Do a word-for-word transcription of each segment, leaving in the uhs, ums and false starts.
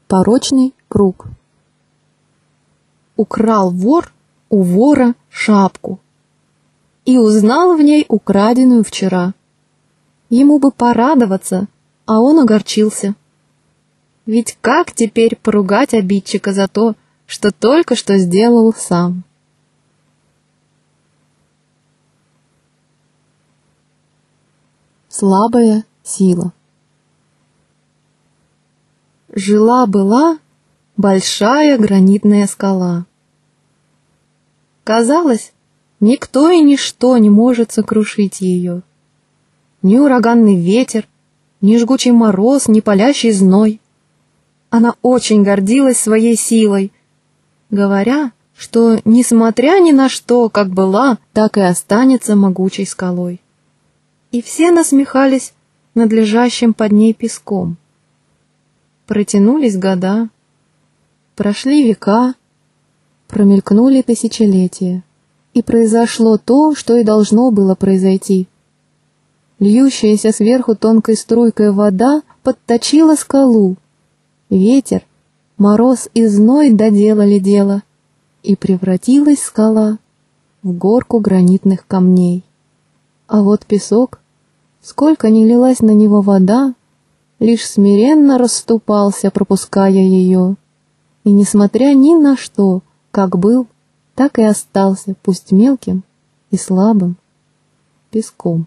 Порочный круг. Украл вор у вора шапку и узнал в ней украденную вчера. Ему бы порадоваться, а он огорчился. Ведь как теперь поругать обидчика за то, что только что сделал сам? Слабая сила. Жила-была большая гранитная скала. Казалось, никто и ничто не может сокрушить ее. Ни ураганный ветер, ни жгучий мороз, ни палящий зной. Она очень гордилась своей силой, говоря, что, несмотря ни на что, как была, так и останется могучей скалой. И все насмехались над лежащим под ней песком. Протянулись года, прошли века, промелькнули тысячелетия, и произошло то, что и должно было произойти. Льющаяся сверху тонкой струйкой вода подточила скалу. Ветер, мороз и зной доделали дело, и превратилась скала в горку гранитных камней. А вот песок, сколько ни лилась на него вода, лишь смиренно расступался, пропуская ее, и, несмотря ни на что, как был, так и остался, пусть мелким и слабым, песком.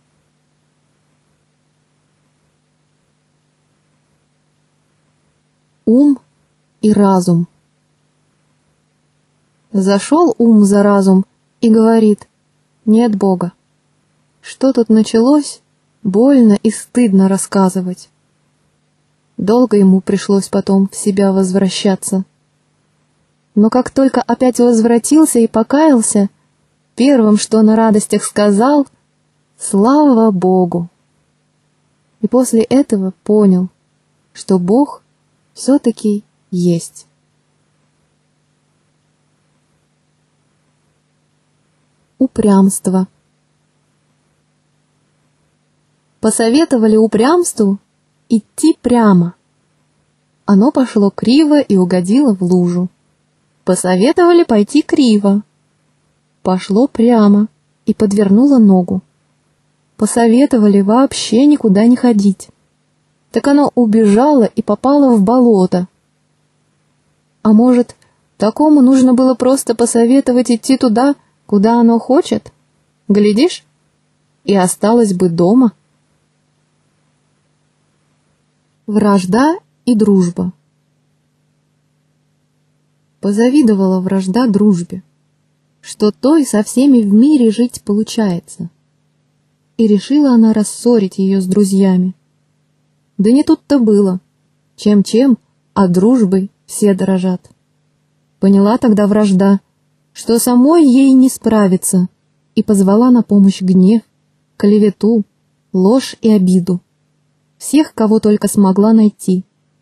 Ум и разум. Зашел ум за разум и говорит: нет Бога. Что тут началось, больно и стыдно рассказывать. Долго ему пришлось потом в себя возвращаться. Но как только опять возвратился и покаялся, первым, что на радостях сказал: слава Богу! И после этого понял, что Бог все-таки есть. Упрямство. Посоветовали упрямству идти прямо. Оно пошло криво и угодило в лужу. Посоветовали пойти криво. Пошло прямо и подвернуло ногу. Посоветовали вообще никуда не ходить. Так оно убежало и попало в болото. А может, такому нужно было просто посоветовать идти туда, куда оно хочет? Глядишь, и осталось бы дома. Вражда и дружба. Позавидовала вражда дружбе, что то и со всеми в мире жить получается. И решила она рассорить ее с друзьями. Да не тут-то было. Чем-чем, а дружбой все дорожат. Поняла тогда вражда, что самой ей не справиться, и позвала на помощь гнев, клевету, ложь и обиду. Всех, кого только смогла найти.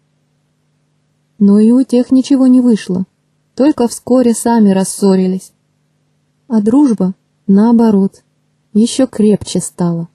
Но и у тех ничего не вышло, только вскоре сами рассорились. А дружба, наоборот, еще крепче стала.